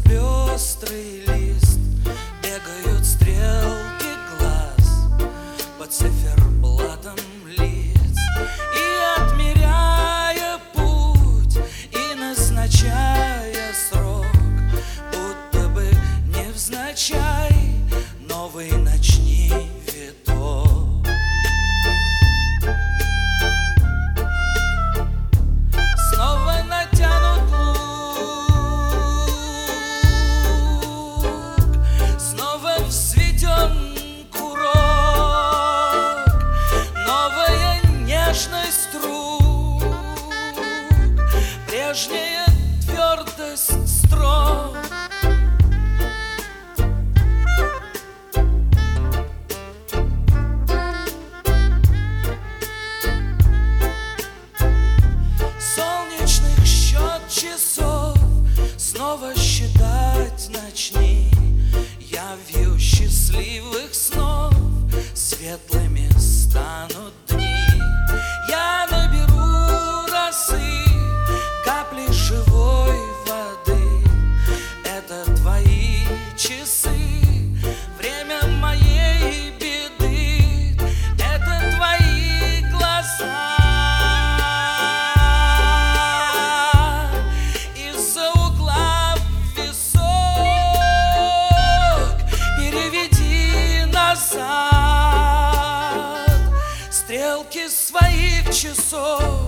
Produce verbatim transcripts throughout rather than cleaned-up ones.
пестрый лист, бегают стрелки глаз по циферблатам лиц. И отмеряя путь и назначая срок, будто бы невзначай новый начни виток. Снова натянут лук, снова взведен курок, новая нежность рук, прежняя твердость строк. Солнечных счет часов снова считать начни. Я вью счастливых снов, светлыми станут дни. Я наберу росы, капли живой воды. Это твои часы, время моей беды. Это твои глаза. Из-за угла в висок переведи назад стрелки своих часов.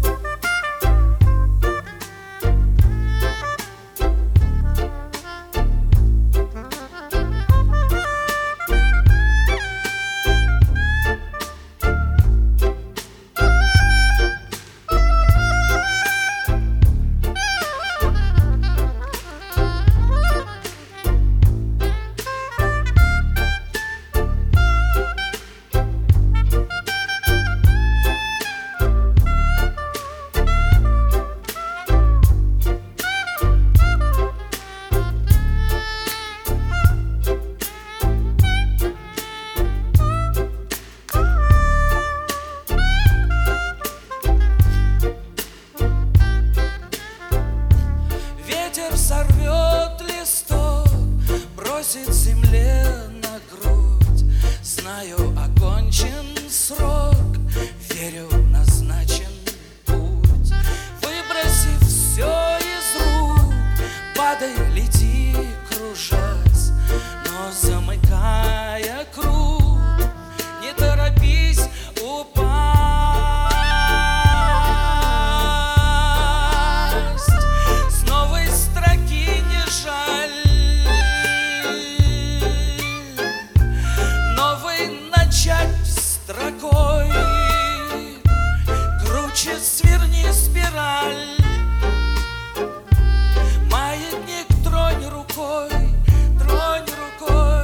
Ветер сорвет листок, бросит земле на грудь. Знаю, окончен срок, верю, назначен путь. Выбросив все из рук, падай, лети, кружась, но замыкая круг, не торопись упасть. С новой строки не жаль, новый начать строкой. Круче сверни спираль, маятник тронь рукой, тронь рукой.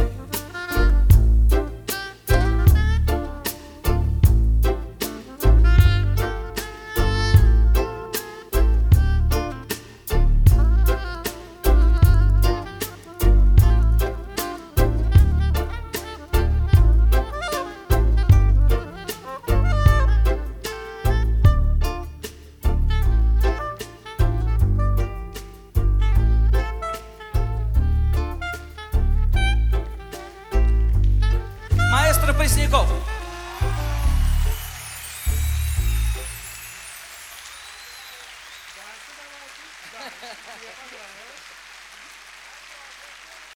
Маэстро Пресняков. Мне понравилось.